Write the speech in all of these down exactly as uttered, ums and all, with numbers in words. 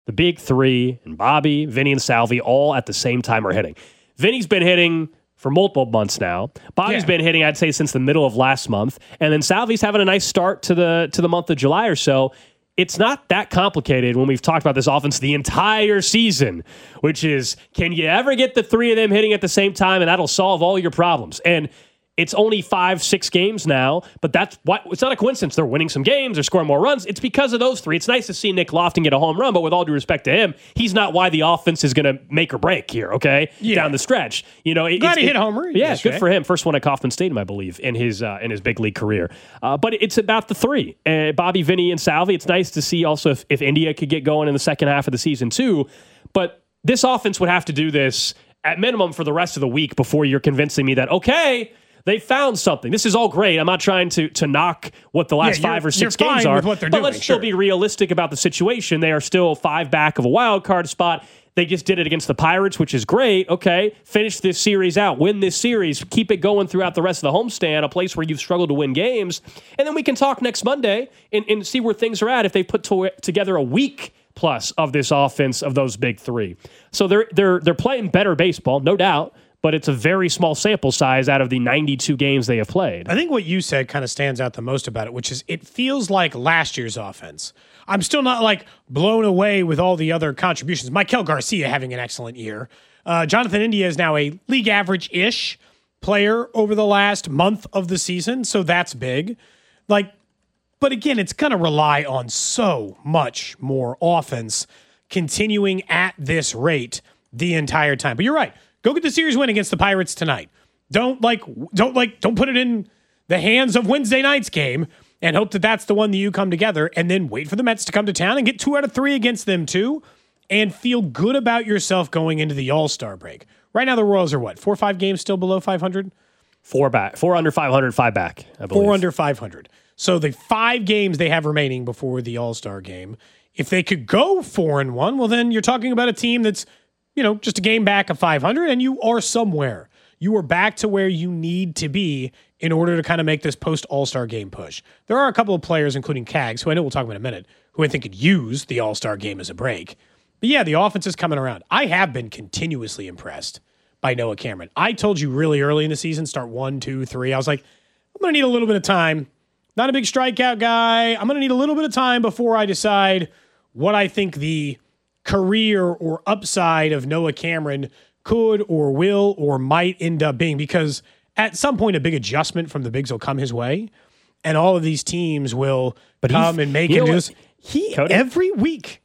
the big three, and Bobby, Vinny, and Salvi all at the same time are hitting. Vinny's been hitting for multiple months now. Bobby's yeah. been hitting, I'd say, since the middle of last month. And then Salvi's having a nice start to the to the month of July or so. It's not that complicated when we've talked about this offense the entire season, which is, can you ever get the three of them hitting at the same time, and that'll solve all your problems? And it's only five, six games now, but that's what it's not a coincidence. They're winning some games, they're scoring more runs. It's because of those three. It's nice to see Nick Lofton get a home run, but with all due respect to him, he's not why the offense is going to make or break here, okay? Yeah. Down the stretch. You know, it, Glad he it, hit a homer. Yeah, yesterday. Good for him. First one at Kauffman Stadium, I believe, in his uh, in his big league career. Uh, but it's about the three. Uh, Bobby, Vinny, and Salvi. It's nice to see also if, if India could get going in the second half of the season too. But this offense would have to do this at minimum for the rest of the week before you're convincing me that, okay, they found something. This is all great. I'm not trying to to knock what the last yeah, five or six you're games fine are, with what they're but doing, let's sure. still be realistic about the situation. They are still five back of a wild card spot. They just did it against the Pirates, which is great. Okay, finish this series out. Win this series. Keep it going throughout the rest of the homestand, a place where you've struggled to win games. And then we can talk next Monday and, and see where things are at if they put to, together a week plus of this offense of those big three. So they're they're they're playing better baseball, no doubt. But it's a very small sample size out of the ninety-two games they have played. I think what you said kind of stands out the most about it, which is it feels like last year's offense. I'm still not like blown away with all the other contributions. Maikel Garcia having an excellent year. Uh, Jonathan India is now a league average-ish player over the last month of the season, so that's big. Like, but again, it's going to rely on so much more offense continuing at this rate the entire time. But you're right. Go get the series win against the Pirates tonight. Don't like, don't like, don't put it in the hands of Wednesday night's game and hope that that's the one that you come together, and then wait for the Mets to come to town and get two out of three against them too, and feel good about yourself going into the All-Star break. Right now, the Royals are what, four or five games still below five hundred? Four back, four under five hundred, five back, I believe. Four under five hundred. So the five games they have remaining before the All-Star game, if they could go four and one, well, then you're talking about a team that's, you know, just a game back of five hundred, and you are somewhere. You are back to where you need to be in order to kind of make this post-All-Star game push. There are a couple of players, including Cags, who I know we'll talk about in a minute, who I think could use the All-Star game as a break. But yeah, the offense is coming around. I have been continuously impressed by Noah Cameron. I told you really early in the season, start one, two, three. I was like, I'm going to need a little bit of time. Not a big strikeout guy. I'm going to need a little bit of time before I decide what I think the career or upside of Noah Cameron could or will or might end up being, because at some point a big adjustment from the bigs will come his way, and all of these teams will but come and make it. What, he Cody? Every week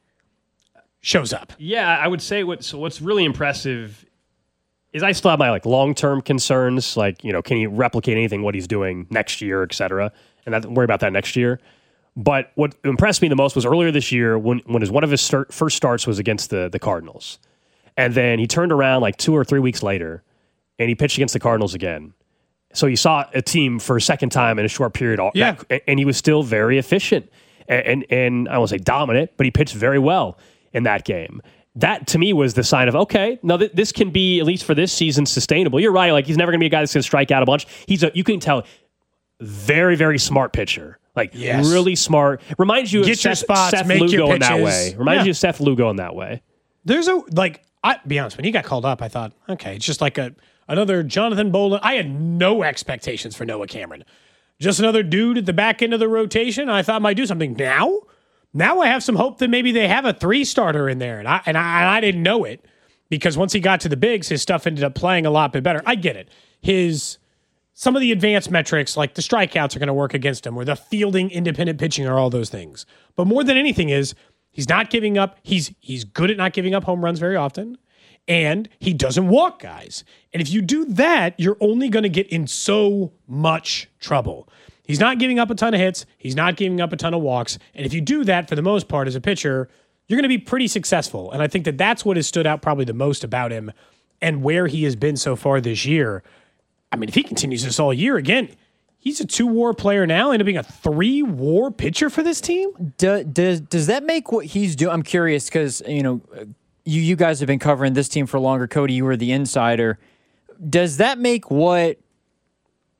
shows up. Yeah, I would say what's what's really impressive is I still have my like long-term concerns, like, you know, can he replicate anything what he's doing next year, et cetera, and that, worry about that next year. But what impressed me the most was earlier this year when, when his, one of his start, first starts was against the, the Cardinals. And then he turned around like two or three weeks later, and he pitched against the Cardinals again. So you saw a team for a second time in a short period. Yeah. And he was still very efficient. And, and, and I won't say dominant, but he pitched very well in that game. That, to me, was the sign of, okay, no, th- this can be, at least for this season, sustainable. You're right. Like, he's never going to be a guy that's going to strike out a bunch. He's a, you can tell, very, very smart pitcher. Like, yes. really smart. Reminds you Get of your Seth, spots, Seth make Lugo your in that pitches. way. Reminds Yeah. you of Seth Lugo in that way. There's a, like, I be honest, when he got called up, I thought, okay, it's just like a another Jonathan Bolin. I had no expectations for Noah Cameron. Just another dude at the back end of the rotation. I thought might do something. Now, now I have some hope that maybe they have a three starter in there, and I and I, and I didn't know it, because once he got to the bigs, his stuff ended up playing a lot bit better. I get it. His some of the advanced metrics, like the strikeouts, are going to work against him, or the fielding, independent pitching, or all those things. But more than anything is, he's not giving up. He's he's good at not giving up home runs very often, and he doesn't walk guys. And if you do that, you're only going to get in so much trouble. He's not giving up a ton of hits. He's not giving up a ton of walks. And if you do that for the most part as a pitcher, you're going to be pretty successful. And I think that that's what has stood out probably the most about him and where he has been so far this year. I mean, if he continues this all year, again, he's a two-war player now, and being a three-war pitcher for this team. Do, does does that make what he's doing? I'm curious because you know, you you guys have been covering this team for longer. Cody, you were the insider. Does that make what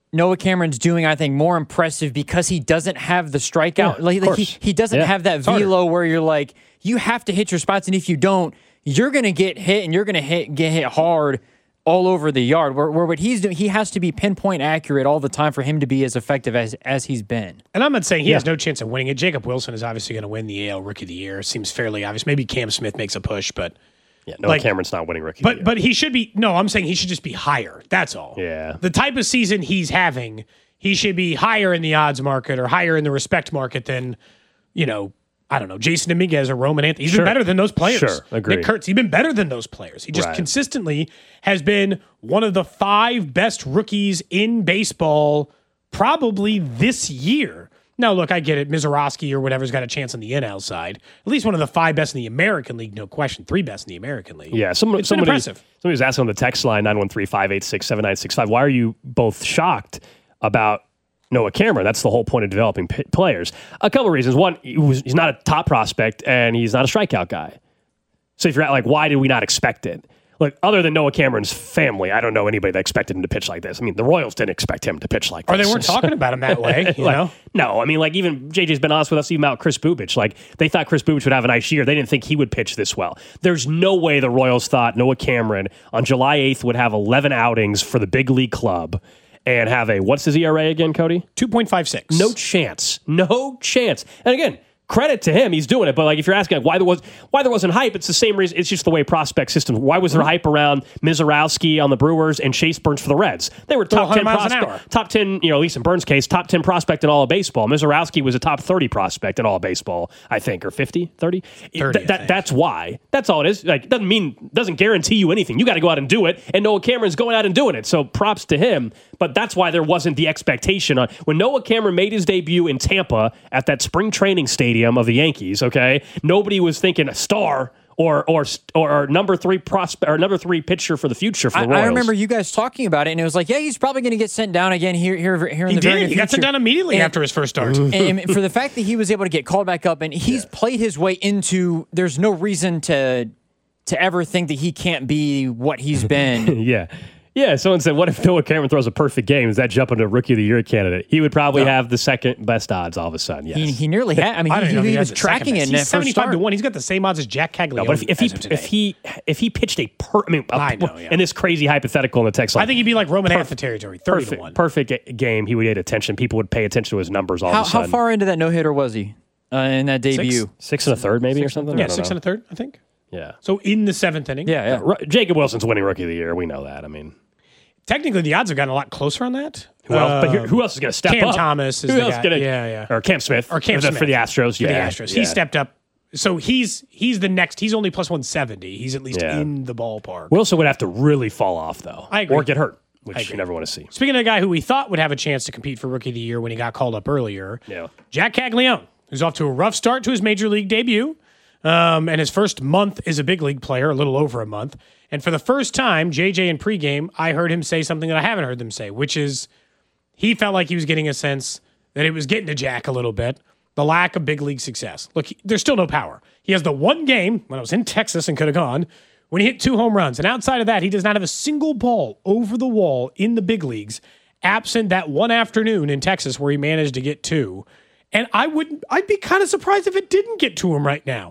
Noah Cameron's doing, I think, more impressive because he doesn't have the strikeout. Yeah, like, like he, he doesn't yeah. have that velo where you're like, you have to hit your spots, and if you don't, you're going to get hit, and you're going to hit get hit hard all over the yard. Where, where what he's doing, he has to be pinpoint accurate all the time for him to be as effective as as he's been. And I'm not saying he Yeah. has no chance of winning it. Jacob Wilson is obviously going to win the A L Rookie of the Year. Seems fairly obvious. Maybe Cam Smith makes a push, but Yeah, Noah like- Cameron's not winning rookie. of but the year. but he should be. No, I'm saying he should just be higher. That's all. Yeah. The type of season he's having, he should be higher in the odds market or higher in the respect market than, you know, I don't know, Jason Dominguez or Roman Anthony. He's Sure. been better than those players. Sure, agreed. Nick Kurtz, he's been better than those players. He just Right. consistently has been one of the five best rookies in baseball probably this year. Now, look, I get it. Mizorowski or whatever's got a chance on the N L side. At least one of the five best in the American League, no question. Three best in the American League. Yeah, some, It's been somebody, impressive. somebody was asking on the text line, nine one three, five eight six, seven nine six five, why are you both shocked about Noah Cameron? That's the whole point of developing p- players. A couple of reasons. One, he was, he's not a top prospect, and he's not a strikeout guy. So if you're at, like, why did we not expect it? Look, other than Noah Cameron's family, I don't know anybody that expected him to pitch like this. I mean, the Royals didn't expect him to pitch like Or this. they weren't talking about him that way, you Like, know? No, I mean, like, even J J's been honest with us, even about Chris Bubich. Like, they thought Chris Bubich would have a nice year. They didn't think he would pitch this well. There's no way the Royals thought Noah Cameron on July eighth would have eleven outings for the big league club and have a, what's his E R A again, Cody? two point five six. No chance. No chance. And again, credit to him, he's doing it. But like, if you're asking like, why there was why there wasn't hype, it's the same reason. It's just the way prospect system. Why was there hype around Mizorowski on the Brewers and Chase Burns for the Reds? They were top ten one hundred miles an hour. prospect, top ten. You know, at least in Burns' case, top ten prospect in all of baseball. Mizorowski was a top thirty prospect in all of baseball, I think, or fifty, thirty. thirty, Th- I that, think. that's why. That's all it is. Like, doesn't mean doesn't guarantee you anything. You got to go out and do it. And Noah Cameron's going out and doing it. So props to him. But that's why there wasn't the expectation on when Noah Cameron made his debut in Tampa at that spring training stadium of the Yankees. Okay, nobody was thinking a star or or or number three prospect or number three pitcher for the future for the I, Royals. I remember you guys talking about it, and it was like, yeah, he's probably going to get sent down again here, here, here in He the very did. near He got sent future. down immediately And- after his first start. and, and for the fact that he was able to get called back up, and he's played his way into, there's no reason to to ever think that he can't be what he's been. Yeah. Yeah, someone said, what if Noah Cameron throws a perfect game? Does that jump into Rookie of the Year candidate? He would probably No. have the second best odds all of a sudden, yes. he, he nearly had. I mean, I don't he, know if he, he was has the second tracking it best. in that He's first seventy-five start. to one. He's got the same odds as Jack Caglione. No, but if, if as he of today. if he if he pitched a per, I mean, a, I know, yeah. in this crazy hypothetical in the text line, I think he'd be like Roman Anthony territory, thirty to perfect one. perfect ga- game. He would get attention. People would pay attention to his numbers all How, of a how sudden. far into that no hitter was he uh, in that debut? Six and a third, maybe or something. I Yeah, don't six know. and a third, I think. Yeah. So in the seventh inning. Yeah, yeah. Ru- Jacob Wilson's winning Rookie of the Year. We know that. I mean, Technically, the odds have gotten a lot closer on that. who else? But who, who else is going to step Cam up? Thomas is who the else guy. gonna, Yeah, yeah. Or Cam Smith. Or Cam for the, Smith. for the Astros. For yeah, the Astros. yeah. He stepped up. So he's he's the next. He's only plus one seventy. He's at least Yeah. in the ballpark. Wilson would have to really fall off though, I agree. or get hurt, which agree. you never want to see. Speaking of a guy who we thought would have a chance to compete for Rookie of the Year when he got called up earlier, Yeah. Jack Caglione, who's off to a rough start to his major league debut. Um, and his first month as a big league player, a little over a month. And for the first time, J J in pregame, I heard him say something that I haven't heard them say, which is he felt like he was getting a sense that it was getting to Jack a little bit. The lack of big league success. Look, he, there's still no power. He has the one game when I was in Texas and could have gone when he hit two home runs. And outside of that, he does not have a single ball over the wall in the big leagues, absent that one afternoon in Texas where he managed to get two. And I would, I'd be kind of surprised if it didn't get to him right now.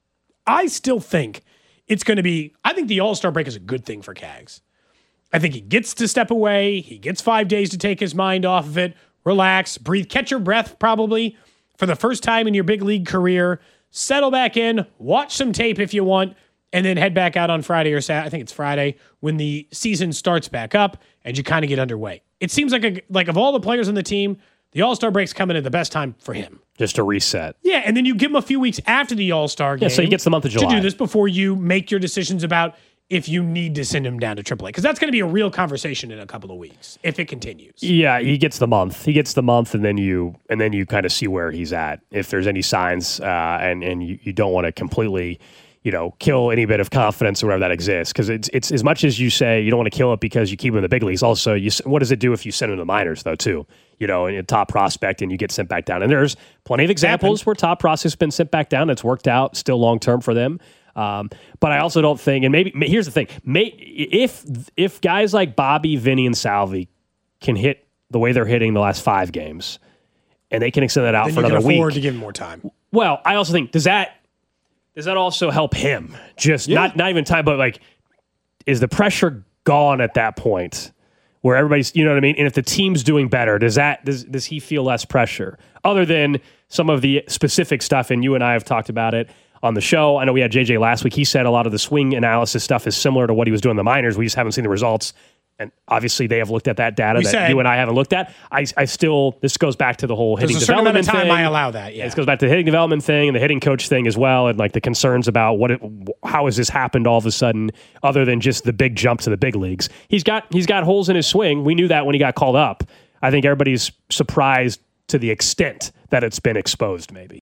I still think it's going to be, I think the All-Star break is a good thing for Cags. I think he gets to step away. He gets five days to take his mind off of it, relax, breathe, catch your breath probably for the first time in your big league career, settle back in, watch some tape if you want, and then head back out on Friday or Saturday. I think it's Friday when the season starts back up and you kind of get underway. It seems like a, like of all the players on the team, the All-Star break's coming at the best time for him. Just to reset. Yeah, and then you give him a few weeks after the All-Star game. Yeah, so he gets the month of July. To do this before you make your decisions about if you need to send him down to triple A. Because that's going to be a real conversation in a couple of weeks if it continues. Yeah, he gets the month. He gets the month, and then you and then you kind of see where he's at. If there's any signs, uh, and and you, you don't want to completely, you know, kill any bit of confidence or whatever that exists, because it's it's as much as you say you don't want to kill it because you keep him in the big leagues. Also, you what does it do if you send him to the minors though too? You know, and a top prospect and you get sent back down. And there's plenty of examples Happened. where top prospects have been sent back down. It's worked out still long term for them. Um, but I also don't think, and maybe here's the thing: may, if if guys like Bobby, Vinny, and Salvi can hit the way they're hitting the last five games, and they can extend that out then for you another can afford week. to give him more time. Well, I also think does that does that also help him? Just Yeah. not not even time, but like, is the pressure gone at that point where everybody's, you know what I mean? And if the team's doing better, does that does does he feel less pressure? Other than some of the specific stuff, and you and I have talked about it on the show. I know we had J J last week. He said a lot of the swing analysis stuff is similar to what he was doing in the minors. We just haven't seen the results. And obviously, they have looked at that data We that said- you and I haven't looked at. I, I still, this goes back to the whole hitting There's a certain amount development of time thing. I allow that. Yeah. This goes back to the hitting development thing and the hitting coach thing as well, and like the concerns about what, it, how has this happened all of a sudden, other than just the big jump to the big leagues. He's got he's got holes in his swing. We knew that when he got called up. I think everybody's surprised to the extent that it's been exposed. Maybe.